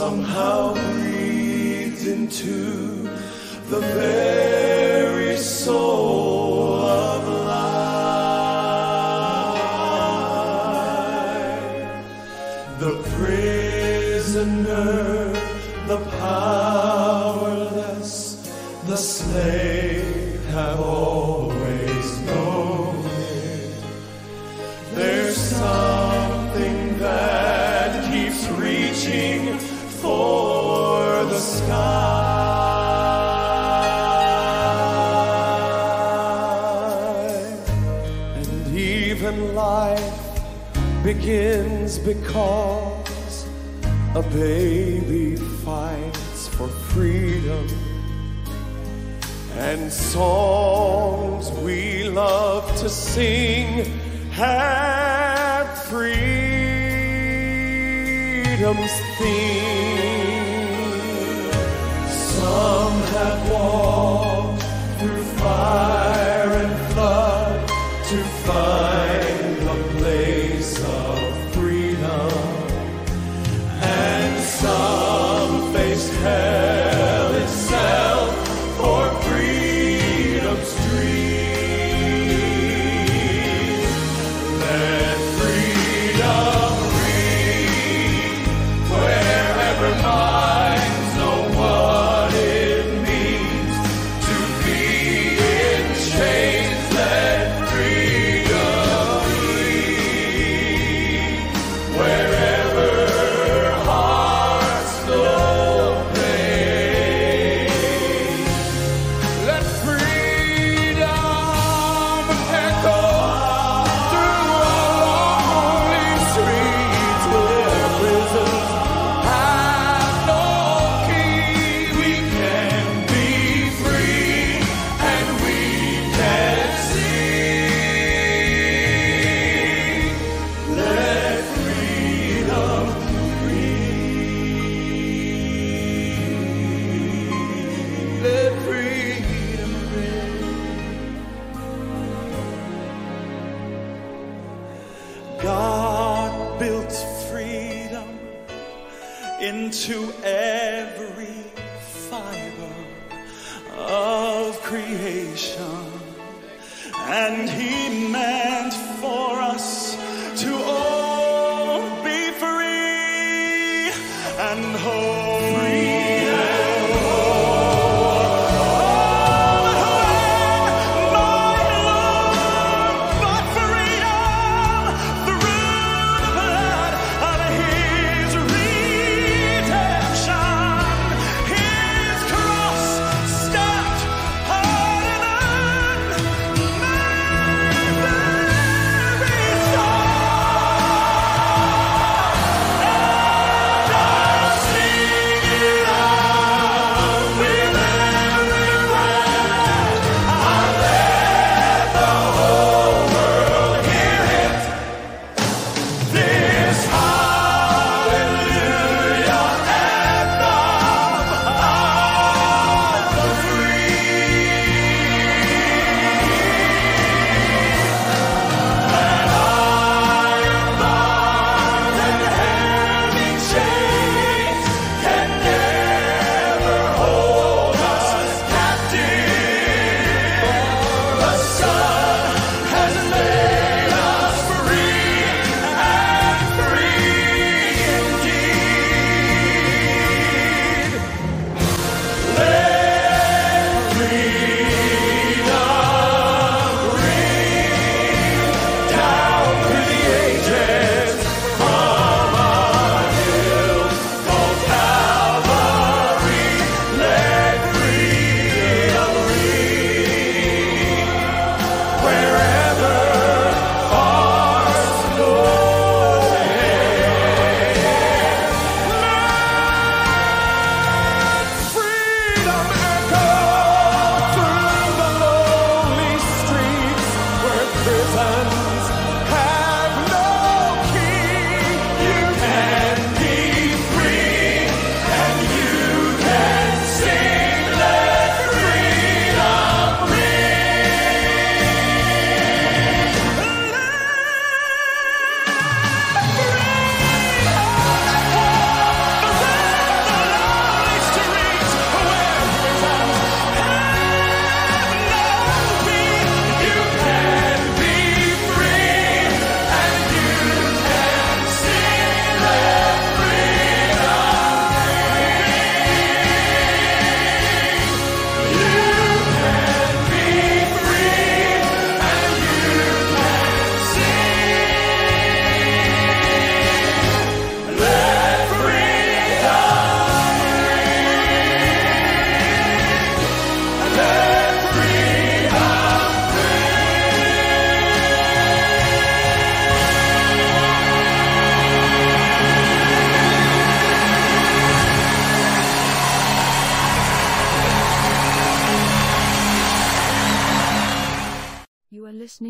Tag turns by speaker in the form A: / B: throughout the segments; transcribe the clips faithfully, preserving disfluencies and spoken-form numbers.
A: somehow breathed into the very soul of life. The prisoner, the powerless, the slave have always known it. There's something that keeps reaching for the sky. And even life begins because a baby fights for freedom. And songs we love to sing have freedom's theme. Some have walked through fire and flood to find a place of freedom. And some faced hell itself for freedom's dream. Let freedom ring wherever minds know what it means to be in chains. Let freedom ring wherever hearts know pain. Let freedom echo through our lonely streets where prisons have no key. We can be free and we can sing. Let freedom ring. Let freedom ring. God built freedom into every fiber of creation, and He meant for us to all be free and whole. Free and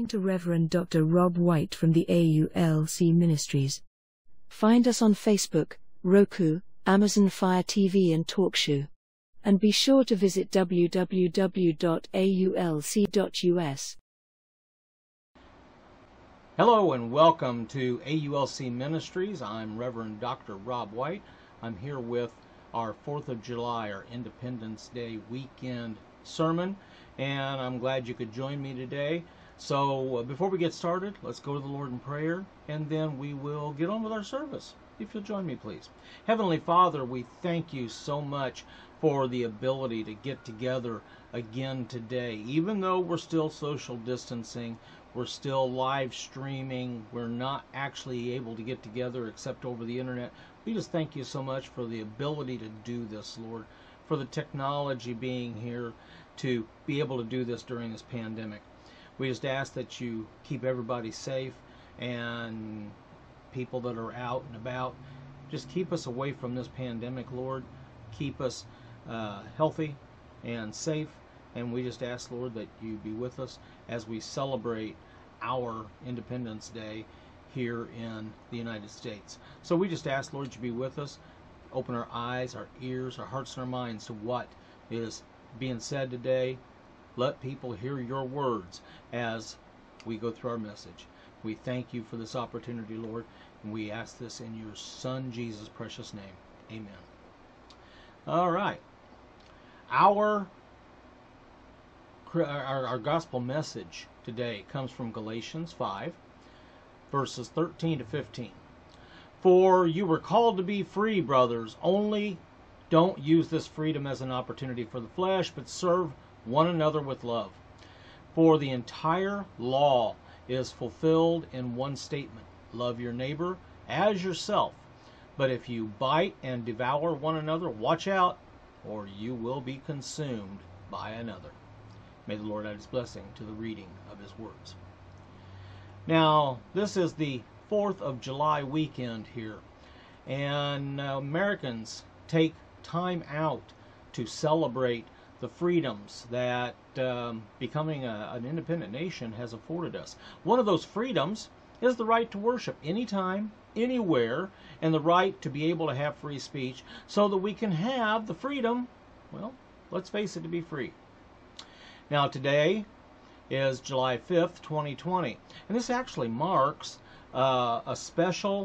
B: to Reverend Doctor Rob White from the A U L C Ministries. Find us on Facebook, Roku, Amazon Fire T V and TalkShoe. And be sure to visit w w w dot a u l c dot u s.
C: Hello and welcome to A U L C Ministries. I'm Reverend Doctor Rob White. I'm here with our fourth of July, our Independence Day weekend sermon, and I'm glad you could join me today. So uh, before we get started, let's go to the Lord in prayer, and then we will get on with our service. If you'll join me, please. Heavenly Father, we thank you so much for the ability to get together again today. Even though we're still social distancing, we're still live streaming, we're not actually able to get together except over the internet. We just thank you so much for the ability to do this, Lord, for the technology being here to be able to do this during this pandemic. We just ask that you keep everybody safe, and people that are out and about, just keep us away from this pandemic, Lord. Keep us uh, healthy and safe. And we just ask, Lord, that you be with us as we celebrate our Independence Day here in the United States. So we just ask, Lord, you be with us. Open our eyes, our ears, our hearts, and our minds to what is being said today. Let people hear your words as we go through our message. We thank you for this opportunity, Lord, and we ask this in your Son, Jesus' precious name. Amen. All right. Our Our, our gospel message today comes from Galatians five, verses thirteen to fifteen. For you were called to be free, brothers, only don't use this freedom as an opportunity for the flesh, but serve one another with love. For the entire law is fulfilled in one statement: love your neighbor as yourself. But if you bite and devour one another, watch out, or you will be consumed by another. May the Lord add his blessing to the reading of his words. Now, this is the fourth of July weekend here, and uh, Americans take time out to celebrate the freedoms that um, becoming a, an independent nation has afforded us. One of those freedoms is the right to worship anytime, anywhere, and the right to be able to have free speech so that we can have the freedom, well, let's face it, to be free. Now today is July fifth, twenty twenty, and this actually marks uh, a special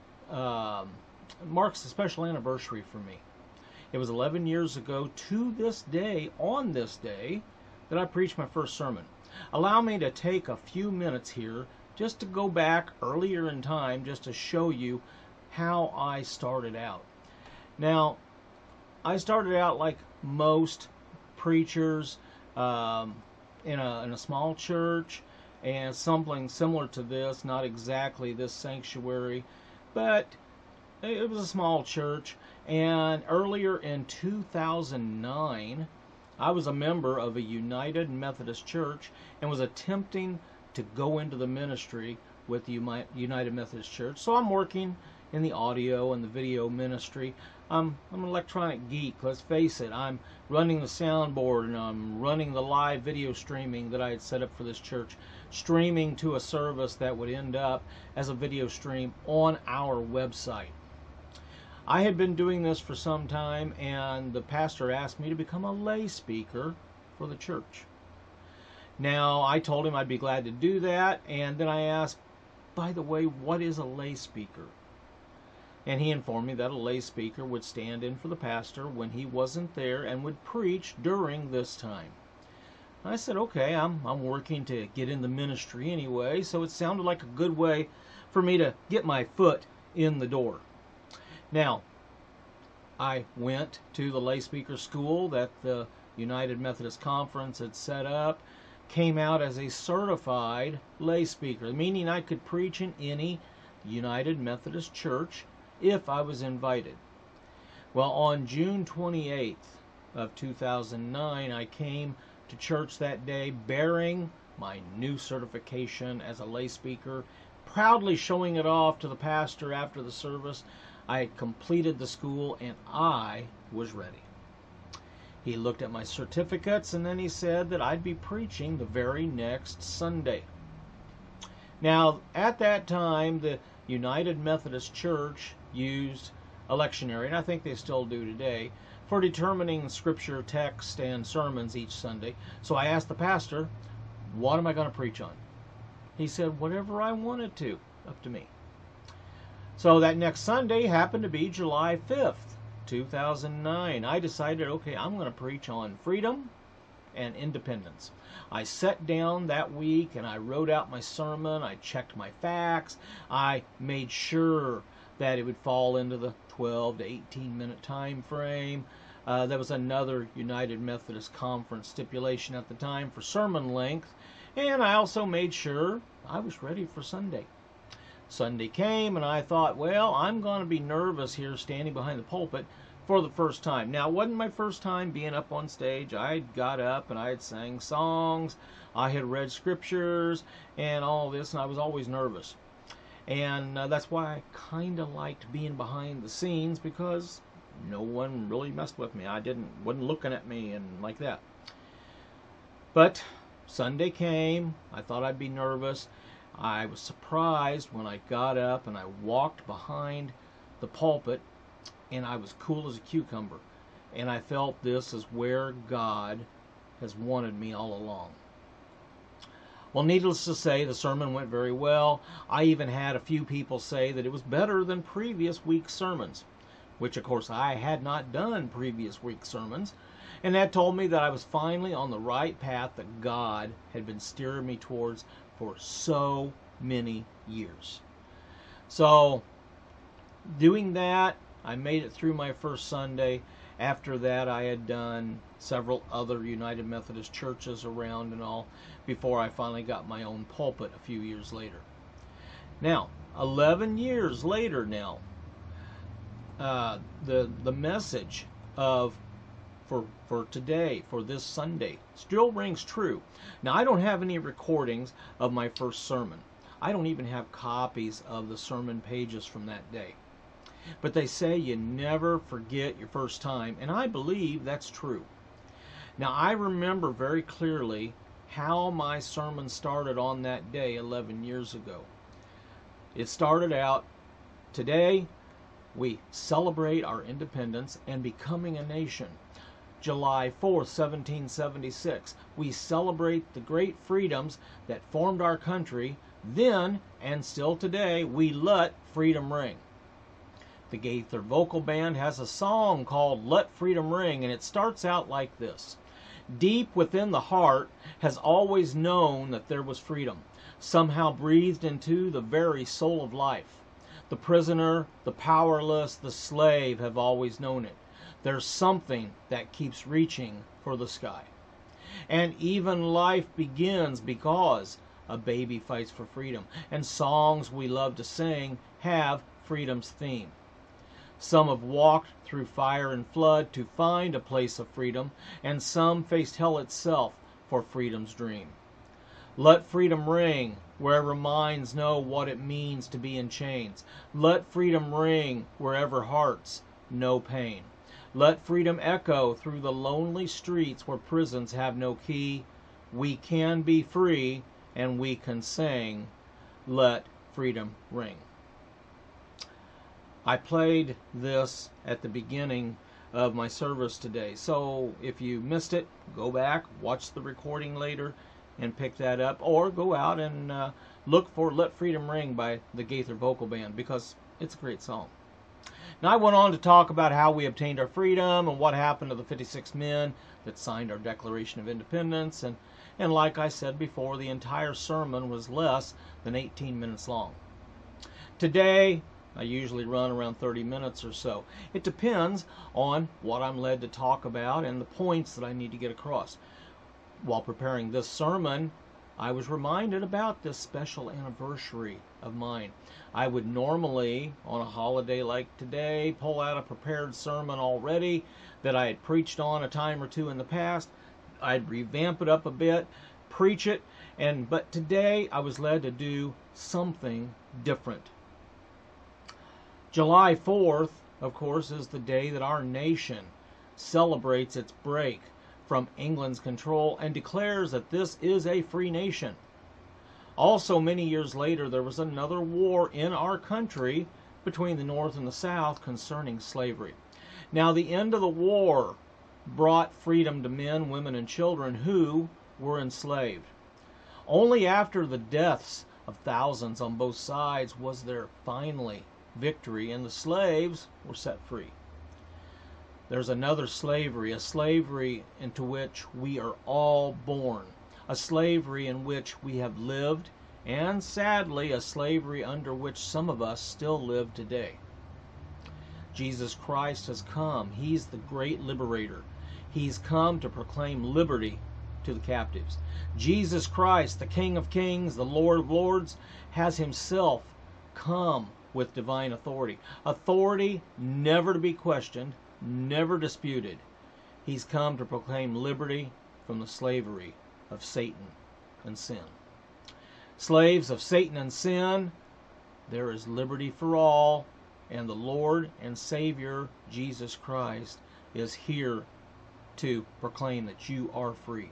C: um, marks a special anniversary for me. It was eleven years ago to this day, on this day, that I preached my first sermon. Allow me to take a few minutes here just to go back earlier in time, just to show you how I started out. Now, I started out like most preachers, Um, in a in a small church, and something similar to this, not exactly this sanctuary, but it was a small church. And earlier in two thousand nine, I was a member of a United Methodist Church and was attempting to go into the ministry with the United Methodist Church. So I'm working in the audio and the video ministry. I'm, I'm an electronic geek, let's face it. I'm running the soundboard, and I'm running the live video streaming that I had set up for this church, streaming to a service that would end up as a video stream on our website. I had been doing this for some time, and the pastor asked me to become a lay speaker for the church. Now, I told him I'd be glad to do that, and then I asked, by the way, what is a lay speaker? And he informed me that a lay speaker would stand in for the pastor when he wasn't there and would preach during this time. I said, okay, I'm, I'm working to get in the ministry anyway, so it sounded like a good way for me to get my foot in the door. Now, I went to the lay speaker school that the United Methodist Conference had set up, came out as a certified lay speaker, meaning I could preach in any United Methodist church if I was invited. Well, on June twenty-eighth of two thousand nine, I came to church that day bearing my new certification as a lay speaker, proudly showing it off to the pastor after the service. I had completed the school and I was ready. He looked at my certificates and then he said that I'd be preaching the very next Sunday. Now, at that time, the United Methodist Church used a lectionary, and I think they still do today, for determining scripture text and sermons each Sunday. So I asked the pastor, what am I going to preach on? He said, whatever I wanted to, up to me. So that next Sunday happened to be July fifth, two thousand nine. I decided, okay, I'm going to preach on freedom and independence. I sat down that week and I wrote out my sermon. I checked my facts. I made sure that it would fall into the twelve to eighteen minute time frame. Uh, there was another United Methodist Conference stipulation at the time for sermon length. And I also made sure I was ready for Sunday. Sunday came and I thought, well, I'm going to be nervous here standing behind the pulpit for the first time. Now, it wasn't my first time being up on stage. I had got up and I had sang songs. I had read scriptures and all this, and I was always nervous. And uh, that's why I kind of liked being behind the scenes, because no one really messed with me. I didn't, wasn't looking at me and like that. But Sunday came. I thought I'd be nervous. I was surprised when I got up and I walked behind the pulpit, and I was cool as a cucumber. And I felt this is where God has wanted me all along. Well, needless to say, the sermon went very well. I even had a few people say that it was better than previous week's sermons, which, of course, I had not done previous week's sermons. And that told me that I was finally on the right path that God had been steering me towards for so many years. So, doing that, I made it through my first Sunday. After that, I had done several other United Methodist churches around and all before I finally got my own pulpit a few years later. Now, eleven years later now, uh, the the message of for for today, for this Sunday, still rings true. Now, I don't have any recordings of my first sermon. I don't even have copies of the sermon pages from that day. But they say you never forget your first time, and I believe that's true. Now, I remember very clearly how my sermon started on that day eleven years ago. It started out, today we celebrate our independence and becoming a nation. July fourth, seventeen seventy-six, we celebrate the great freedoms that formed our country. Then, and still today, we let freedom ring. The Gaither Vocal Band has a song called Let Freedom Ring, and it starts out like this. Deep within the heart has always known that there was freedom, somehow breathed into the very soul of life. The prisoner, the powerless, the slave have always known it. There's something that keeps reaching for the sky. And even life begins because a baby fights for freedom. And songs we love to sing have freedom's theme. Some have walked through fire and flood to find a place of freedom, and some faced hell itself for freedom's dream. Let freedom ring wherever minds know what it means to be in chains. Let freedom ring wherever hearts know pain. Let freedom echo through the lonely streets where prisons have no key. We can be free and we can sing, Let Freedom Ring. I played this at the beginning of my service today, so if you missed it, go back, watch the recording later, and pick that up, or go out and uh, look for Let Freedom Ring by the Gaither Vocal Band, because it's a great song. Now, I went on to talk about how we obtained our freedom and what happened to the fifty-six men that signed our Declaration of Independence, and, and like I said before, the entire sermon was less than eighteen minutes long. Today, I usually run around thirty minutes or so. It depends on what I'm led to talk about and the points that I need to get across. While preparing this sermon, I was reminded about this special anniversary of mine. I would normally, on a holiday like today, pull out a prepared sermon already that I had preached on a time or two in the past. I'd revamp it up a bit, preach it, and but today I was led to do something different. July fourth, of course, is the day that our nation celebrates its break from England's control and declares that this is a free nation. Also, many years later, there was another war in our country between the North and the South concerning slavery. Now, the end of the war brought freedom to men, women, and children who were enslaved. Only after the deaths of thousands on both sides was there finally victory, and the slaves were set free. There's another slavery, a slavery into which we are all born, a slavery in which we have lived, and sadly, a slavery under which some of us still live today. Jesus Christ has come. He's the great liberator. He's come to proclaim liberty to the captives. Jesus Christ, the King of Kings, the Lord of Lords, has himself come with divine authority. Authority never to be questioned, never disputed. He's come to proclaim liberty from the slavery of Satan and sin. Slaves of Satan and sin, there is liberty for all, and the Lord and Savior Jesus Christ is here to proclaim that you are free.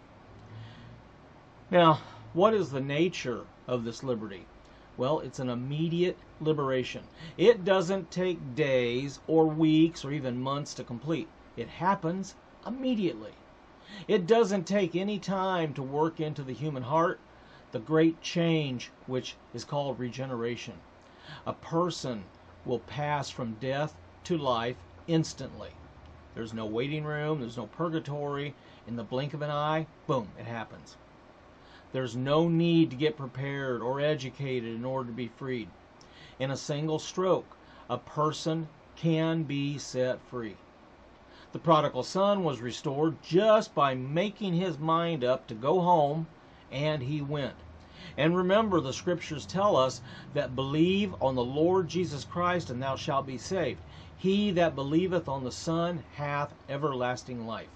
C: Now, what is the nature of this liberty? Well, it's an immediate liberation. It doesn't take days or weeks or even months to complete. It happens immediately. It doesn't take any time to work into the human heart the great change which is called regeneration. A person will pass from death to life instantly. There's no waiting room, there's no purgatory. In the blink of an eye, boom, it happens. There's no need to get prepared or educated in order to be freed. In a single stroke, a person can be set free. The prodigal son was restored just by making his mind up to go home, and he went. And remember, the scriptures tell us that believe on the Lord Jesus Christ, and thou shalt be saved. He that believeth on the Son hath everlasting life.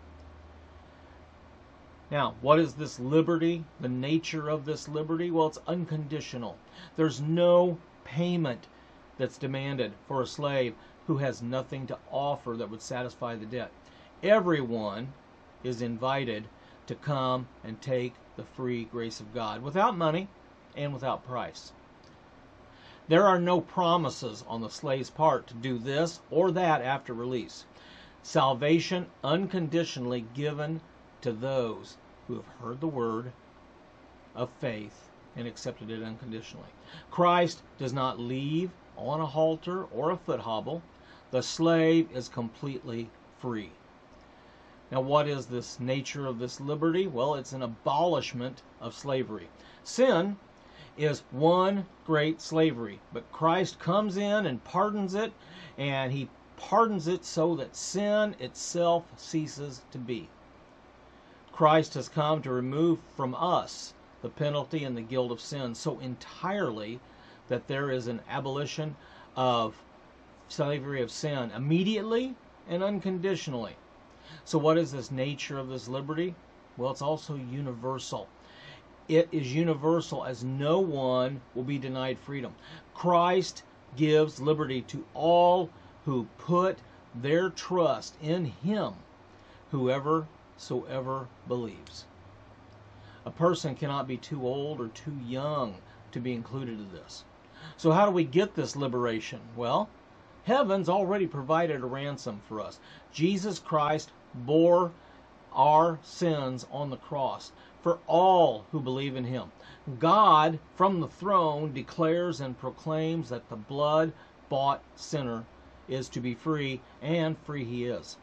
C: Now, what is this liberty? The nature of this liberty? Well, it's unconditional. There's no payment that's demanded for a slave who has nothing to offer that would satisfy the debt. Everyone is invited to come and take the free grace of God without money and without price. There are no promises on the slave's part to do this or that after release. Salvation unconditionally given to those who have heard the word of faith and accepted it unconditionally. Christ does not leave on a halter or a foot hobble. The slave is completely free. Now, what is this nature of this liberty? Well, it's an abolishment of slavery. Sin is one great slavery, but Christ comes in and pardons it, and he pardons it so that sin itself ceases to be. Christ has come to remove from us the penalty and the guilt of sin so entirely that there is an abolition of slavery of sin immediately and unconditionally. So what is this nature of this liberty? Well, it's also universal. It is universal as no one will be denied freedom. Christ gives liberty to all who put their trust in him, whoever soever believes. A person cannot be too old or too young to be included in this. So how do we get this liberation? Well, heaven's already provided a ransom for us. Jesus Christ bore our sins on the cross for all who believe in him. God from the throne declares and proclaims that the blood-bought sinner is to be free, and free he is.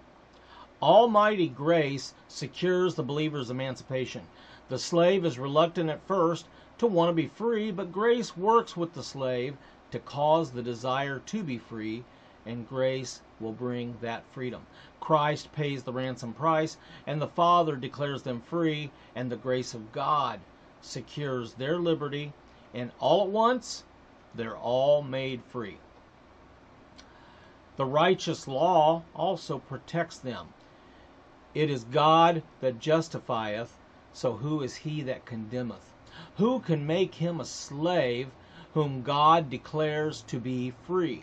C: Almighty grace secures the believer's emancipation. The slave is reluctant at first to want to be free, but grace works with the slave to cause the desire to be free, and grace will bring that freedom. Christ pays the ransom price, and the Father declares them free, and the grace of God secures their liberty, and all at once, they're all made free. The righteous law also protects them. It is God that justifieth, so who is he that condemneth? Who can make him a slave whom God declares to be free?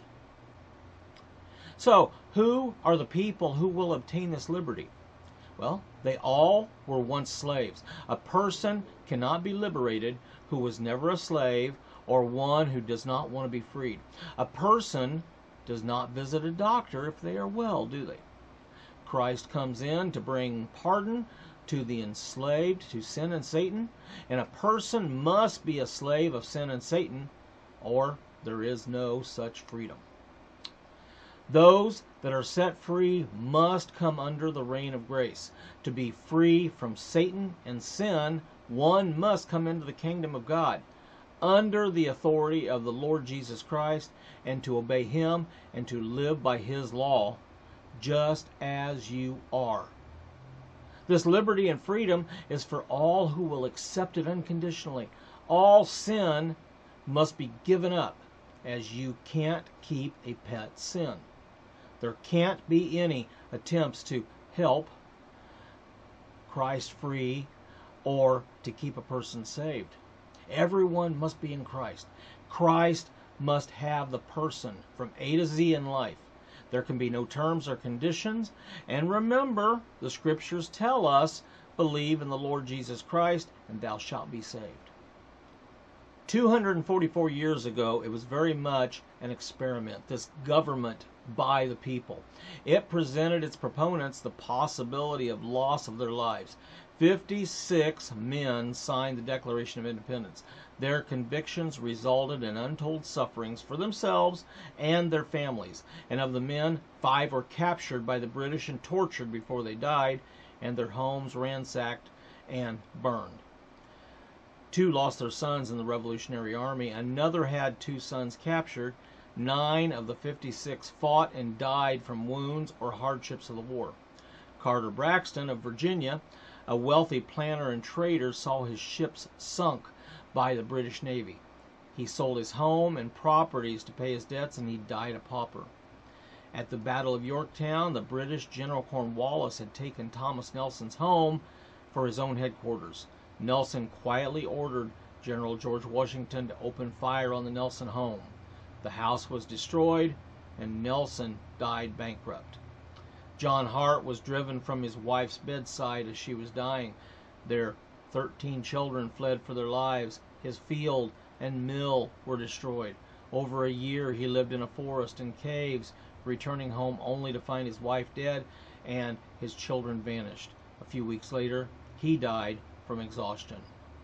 C: So, who are the people who will obtain this liberty? Well, they all were once slaves. A person cannot be liberated who was never a slave or one who does not want to be freed. A person does not visit a doctor if they are well, do they? Christ comes in to bring pardon to the enslaved to sin and Satan, and a person must be a slave of sin and Satan, or there is no such freedom. Those that are set free must come under the reign of grace. To be free from Satan and sin, one must come into the kingdom of God under the authority of the Lord Jesus Christ, and to obey Him and to live by His law, just as you are. This liberty and freedom is for all who will accept it unconditionally. All sin must be given up, as you can't keep a pet sin. There can't be any attempts to help Christ free or to keep a person saved. Everyone must be in Christ. Christ must have the person from A to Z in life. There can be no terms or conditions. And remember, the Scriptures tell us, believe in the Lord Jesus Christ, and thou shalt be saved. two hundred forty-four years ago, it was very much an experiment, this government by the people. It presented its proponents the possibility of loss of their lives. fifty-six men signed the Declaration of Independence. Their convictions resulted in untold sufferings for themselves and their families. And of the men, five were captured by the British and tortured before they died, and their homes ransacked and burned. Two lost their sons in the Revolutionary Army. Another had two sons captured. Nine of the fifty-six fought and died from wounds or hardships of the war. Carter Braxton of Virginia, a wealthy planter and trader, saw his ships sunk by the British Navy. He sold his home and properties to pay his debts, and he died a pauper. At the Battle of Yorktown, the British General Cornwallis had taken Thomas Nelson's home for his own headquarters. Nelson quietly ordered General George Washington to open fire on the Nelson home. The house was destroyed, and Nelson died bankrupt. John Hart was driven from his wife's bedside as she was dying. Their thirteen children fled for their lives. His field and mill were destroyed. Over a year he lived in a forest and caves, returning home only to find his wife dead and his children vanished. A few weeks later, he died from exhaustion.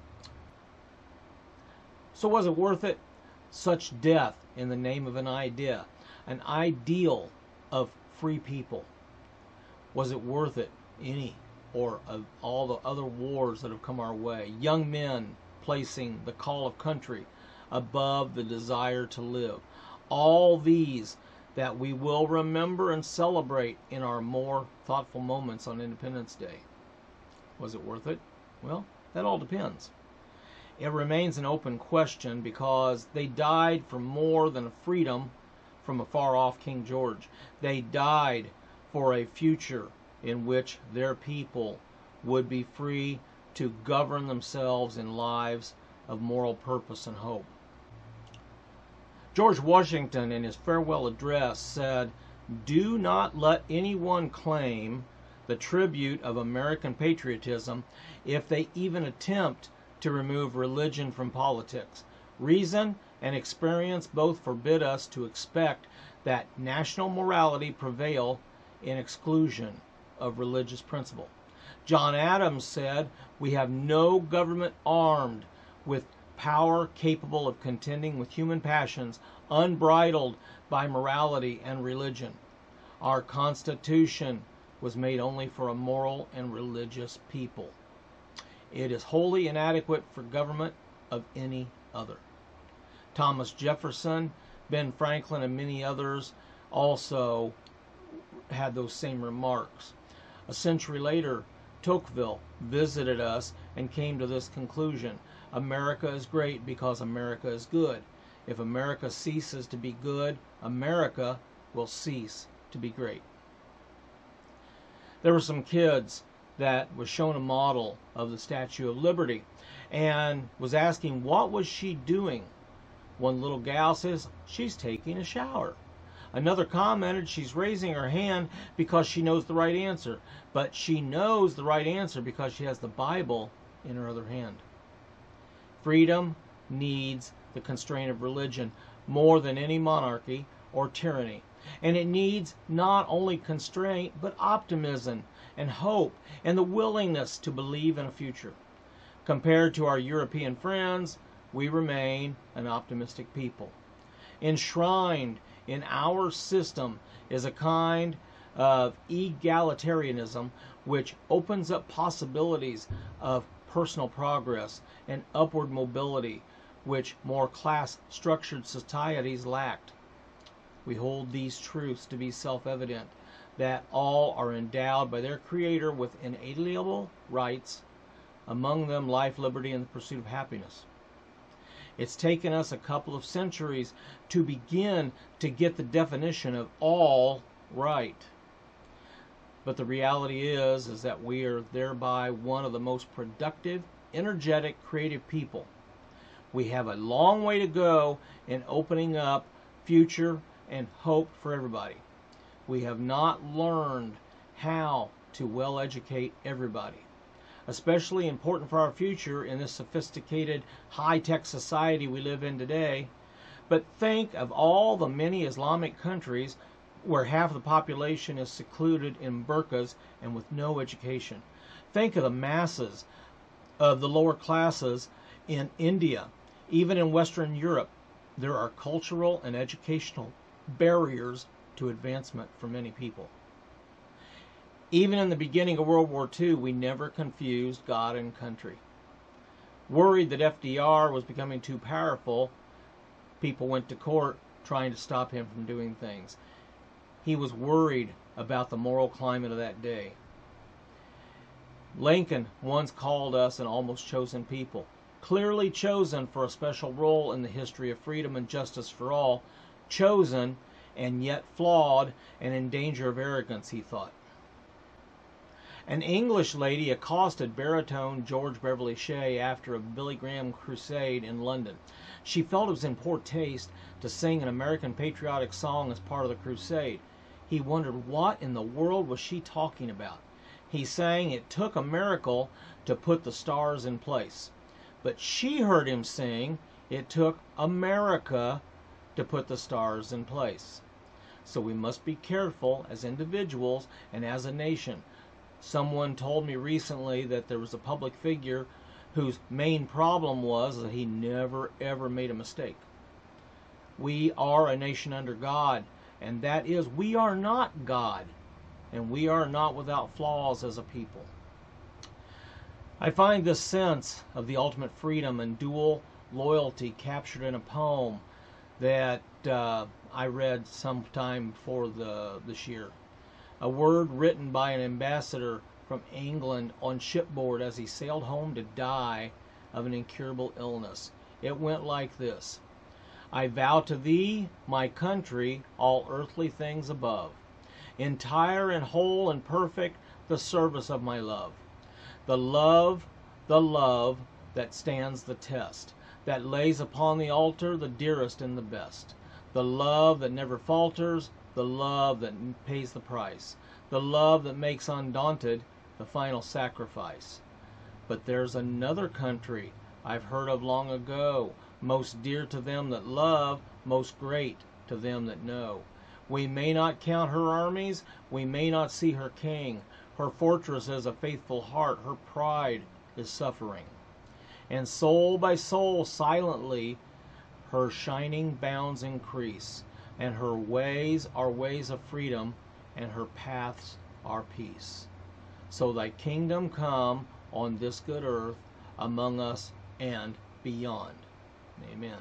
C: So was it worth it? Such death in the name of an idea, an ideal of free people. Was it worth it? Any or of all the other wars that have come our way? Young men placing the call of country above the desire to live. All these that we will remember and celebrate in our more thoughtful moments on Independence Day. Was it worth it? Well, that all depends. It remains an open question because they died for more than a freedom from a far-off King George. They died for a future in which their people would be free to govern themselves in lives of moral purpose and hope. George Washington, in his farewell address, said, "Do not let anyone claim the tribute of American patriotism if they even attempt to remove religion from politics. Reason and experience both forbid us to expect that national morality prevail in exclusion of religious principle." John Adams said, "We have no government armed with power capable of contending with human passions unbridled by morality and religion. Our Constitution was made only for a moral and religious people. It is wholly inadequate for government of any other." Thomas Jefferson, Ben Franklin, and many others also had those same remarks. A century later, Tocqueville visited us and came to this conclusion: America is great because America is good. If America ceases to be good, America will cease to be great. There were some kids that was shown a model of the Statue of Liberty and was asking what was she doing. One little gal says she's taking a shower. Another commented she's raising her hand because she knows the right answer, but she knows the right answer because she has the Bible in her other hand. Freedom needs the constraint of religion more than any monarchy or tyranny. And it needs not only constraint, but optimism and hope and the willingness to believe in a future. Compared to our European friends, we remain an optimistic people. Enshrined in our system is a kind of egalitarianism which opens up possibilities of personal progress and upward mobility which more class-structured societies lacked. We hold these truths to be self-evident, that all are endowed by their Creator with inalienable rights, among them life, liberty, and the pursuit of happiness. It's taken us a couple of centuries to begin to get the definition of all right. But the reality is, is that we are thereby one of the most productive, energetic, creative people. We have a long way to go in opening up future and hope for everybody. We have not learned how to well educate everybody. Especially important for our future in this sophisticated, high-tech society we live in today. But think of all the many Islamic countries where half the population is secluded in burqas and with no education. Think of the masses of the lower classes in India. Even in Western Europe, there are cultural and educational barriers to advancement for many people. Even in the beginning of World War Two, we never confused God and country. Worried that F D R was becoming too powerful, people went to court trying to stop him from doing things. He was worried about the moral climate of that day. Lincoln once called us an almost chosen people, clearly chosen for a special role in the history of freedom and justice for all, chosen and yet flawed and in danger of arrogance, he thought. An English lady accosted baritone George Beverly Shea after a Billy Graham crusade in London. She felt it was in poor taste to sing an American patriotic song as part of the crusade. He wondered what in the world was she talking about. He sang it took a miracle to put the stars in place. But she heard him sing it took America to put the stars in place. So we must be careful as individuals and as a nation. Someone told me recently that there was a public figure whose main problem was that he never ever made a mistake. We are a nation under God, and that is, we are not God, and we are not without flaws as a people. I find this sense of the ultimate freedom and dual loyalty captured in a poem that uh, I read sometime before the, this year. A word written by an ambassador from England on shipboard as he sailed home to die of an incurable illness. It went like this: I vow to thee, my country, all earthly things above, entire and whole and perfect, the service of my love. The love, the love that stands the test, that lays upon the altar the dearest and the best. The love that never falters, the love that pays the price, the love that makes undaunted the final sacrifice. But there's another country I've heard of long ago, most dear to them that love, most great to them that know. We may not count her armies, we may not see her king. Her fortress is a faithful heart, her pride is suffering. And soul by soul silently her shining bounds increase, and her ways are ways of freedom, and her paths are peace. So thy kingdom come on this good earth, among us and beyond. Amen.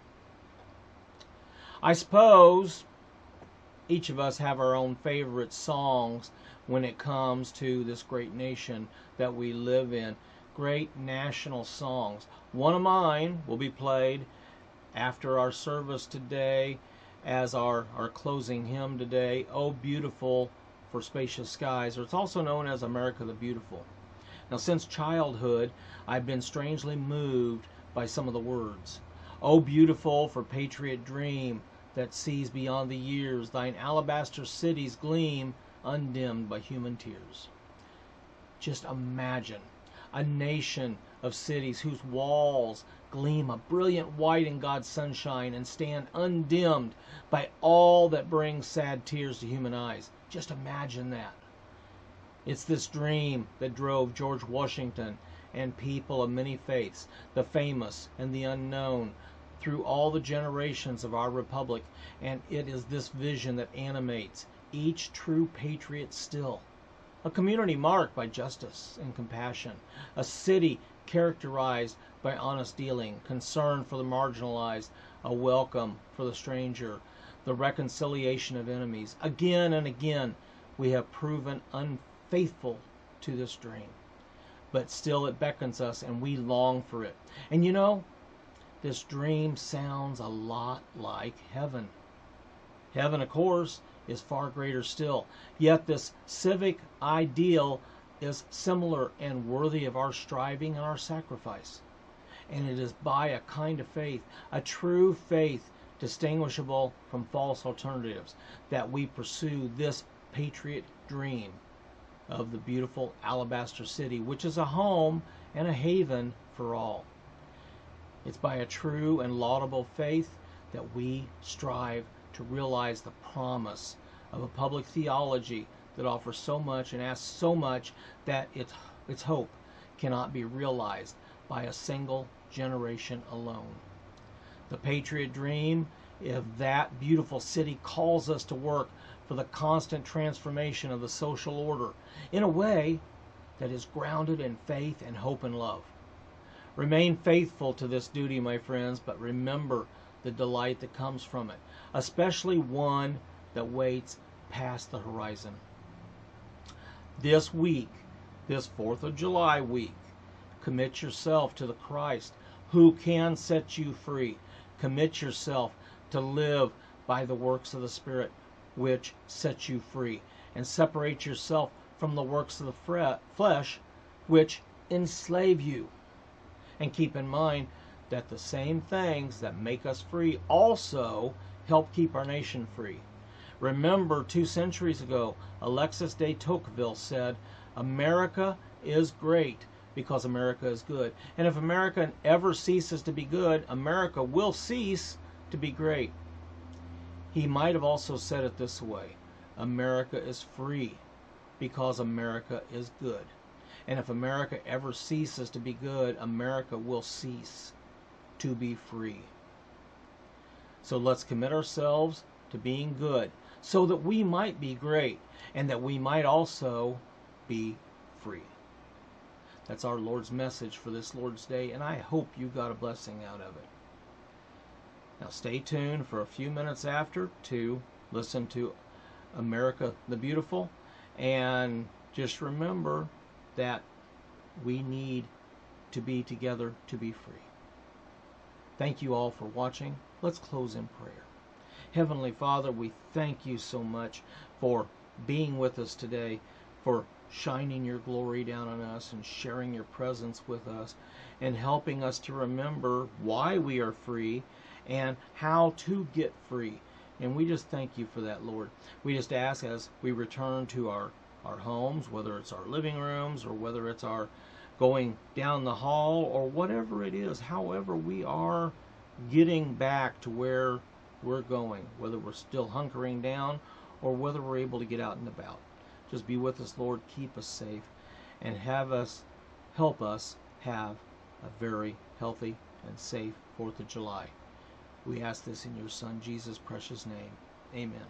C: I suppose each of us have our own favorite songs when it comes to this great nation that we live in. Great national songs. One of mine will be played after our service today as our, our closing hymn today, Oh Beautiful for Spacious Skies, or it's also known as America the Beautiful. Now, since childhood, I've been strangely moved by some of the words. Oh beautiful for patriot dream that sees beyond the years, thine alabaster cities gleam undimmed by human tears. Just imagine a nation of cities whose walls gleam a brilliant white in God's sunshine and stand undimmed by all that brings sad tears to human eyes. Just imagine that. It's this dream that drove George Washington and people of many faiths, the famous and the unknown, through all the generations of our republic, and it is this vision that animates each true patriot still. A community marked by justice and compassion, a city characterized by honest dealing, concern for the marginalized, a welcome for the stranger, the reconciliation of enemies. Again and again, we have proven unfaithful to this dream, but still it beckons us and we long for it. And you know, this dream sounds a lot like heaven. Heaven, of course, is far greater still. Yet this civic ideal is similar and worthy of our striving and our sacrifice. And it is by a kind of faith, a true faith distinguishable from false alternatives, that we pursue this patriot dream of the beautiful Alabaster City, which is a home and a haven for all. It's by a true and laudable faith that we strive to realize the promise of a public theology that offers so much and asks so much that its, its hope cannot be realized by a single generation alone. The patriot dream of that beautiful city calls us to work for the constant transformation of the social order in a way that is grounded in faith and hope and love. Remain faithful to this duty, my friends, but remember the delight that comes from it, especially one that waits past the horizon. This week, this fourth of July week, commit yourself to the Christ who can set you free. Commit yourself to live by the works of the Spirit which set you free, and separate yourself from the works of the flesh which enslave you. And keep in mind that the same things that make us free also help keep our nation free. Remember, two centuries ago, Alexis de Tocqueville said, America is great because America is good. And if America ever ceases to be good, America will cease to be great. He might have also said it this way, America is free because America is good. And if America ever ceases to be good, America will cease to be free. So let's commit ourselves to being good so that we might be great and that we might also be free. That's our Lord's message for this Lord's Day, and I hope you got a blessing out of it. Now stay tuned for a few minutes after to listen to America the Beautiful, and just remember that we need to be together to be free. Thank you all for watching. Let's close in prayer. Heavenly Father, we thank you so much for being with us today, for shining your glory down on us and sharing your presence with us and helping us to remember why we are free and how to get free. And we just thank you for that, Lord. We just ask as we return to our, our homes, whether it's our living rooms or whether it's our going down the hall or whatever it is, however we are getting back to where we're going, whether we're still hunkering down or whether we're able to get out and about. Just be with us, Lord. Keep us safe and have us, help us have a very healthy and safe fourth of July. We ask this in your Son, Jesus' precious name. Amen.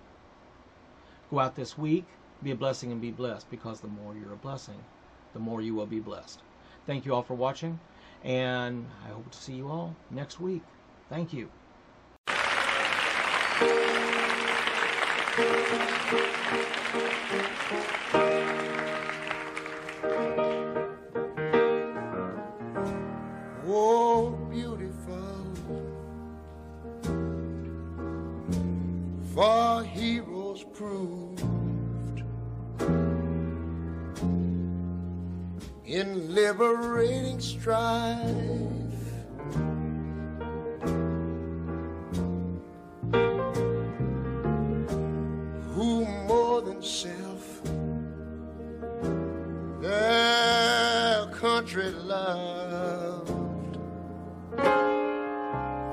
C: Go out this week, be a blessing and be blessed, because the more you're a blessing, the more you will be blessed. Thank you all for watching, and I hope to see you all next week. Thank you.
D: Oh, beautiful, for heroes proved in liberating strife. Who more than self their country loved,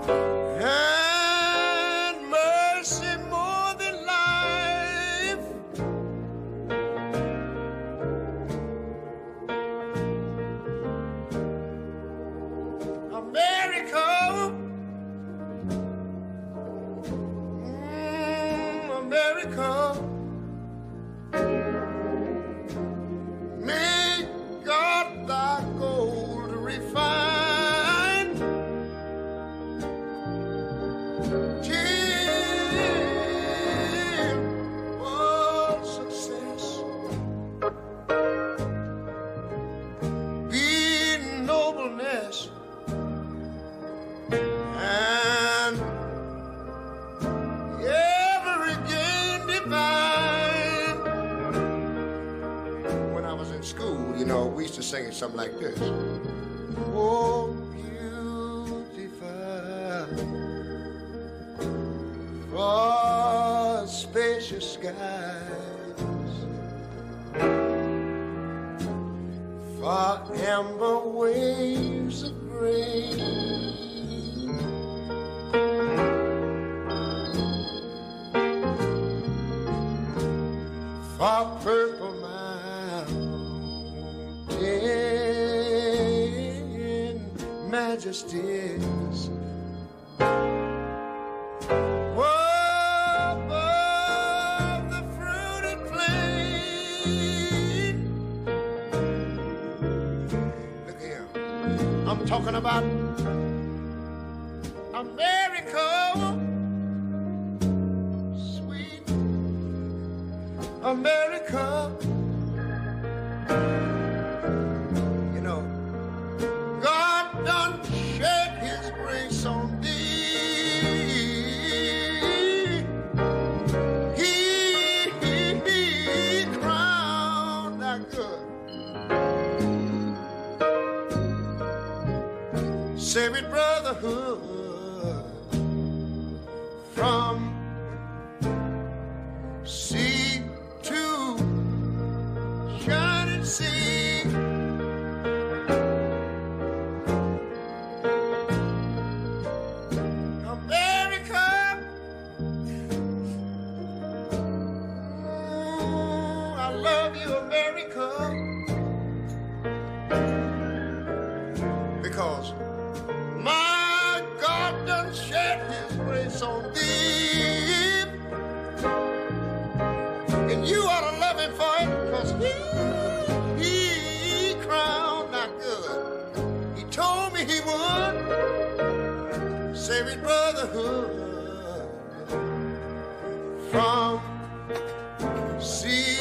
D: and mercy more than life. America, mm, America, may God thy gold refine till all success be nobleness and every gain divine. When I was in school, you know, we used to sing it something like this. Oh, beautiful for spacious skies, for amber waves of grain, for purple mountain majesties, above the fruited plain. Look here, I'm talking about America, sweet America. You know, God done shed his grace on thee. He, he, he crowned thy good. Saving brotherhood from sea to shining sea. America, ooh, I love you, America, because my God done shed his grace on thee, and you ought to love him for it, because he, he crowned thy good. He told me he would save his brotherhood from sea